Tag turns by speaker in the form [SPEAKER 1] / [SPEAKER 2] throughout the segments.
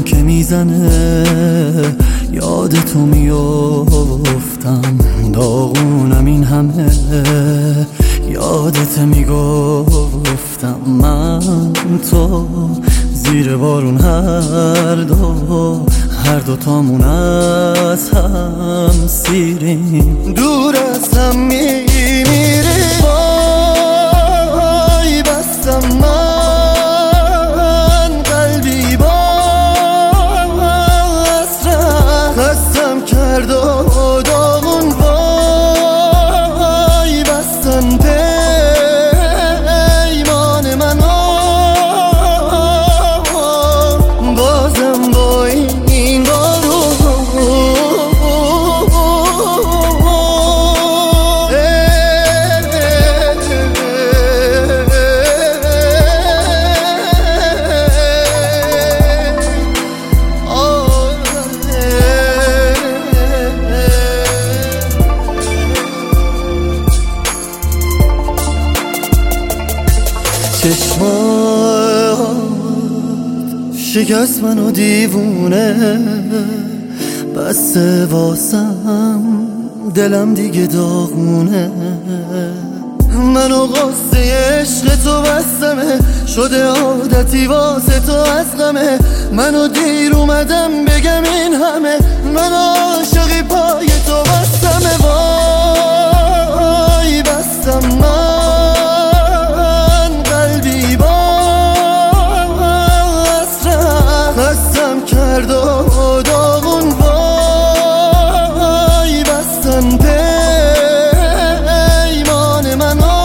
[SPEAKER 1] که میزنه یاد تو میافتم، داغونم این همه یادت میگفتم. من تو زیر بارون هر دو تامون از هم سیریم، دور از هم میمیریم. وای بستم من قلبی با حسرت، خستم کرد و داغون. وای بستن پیمان منو، بازم با این بارون. چشمات شکست منو دیوونه، بسته واسم دلم دیگه داغونه. منو غصه عشق تو بستمه، شده عادتی واسه تو از غمه. منو دیر اومدم بگم این همه، منو عاشقی پای تو بستمه. وای بستم من قلبی با حسرت، خستم کرد و داغون. وای بستن پیمان منو،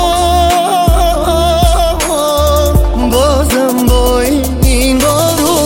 [SPEAKER 1] بازم با این بارون.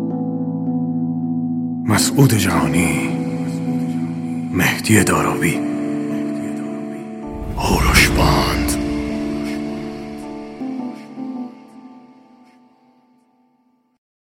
[SPEAKER 2] مسعود جهانی، مهدی داراوی.